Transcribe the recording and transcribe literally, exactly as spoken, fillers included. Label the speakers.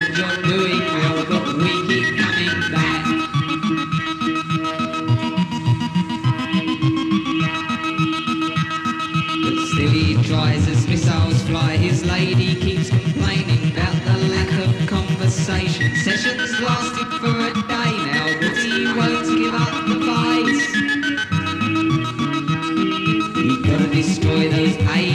Speaker 1: and you're doing well, but we keep coming back. But still he tries as missiles fly. His lady keeps complaining about the lack of conversation. Sessions lasted for a day now, but he won't give up the fight. We've got to destroy those A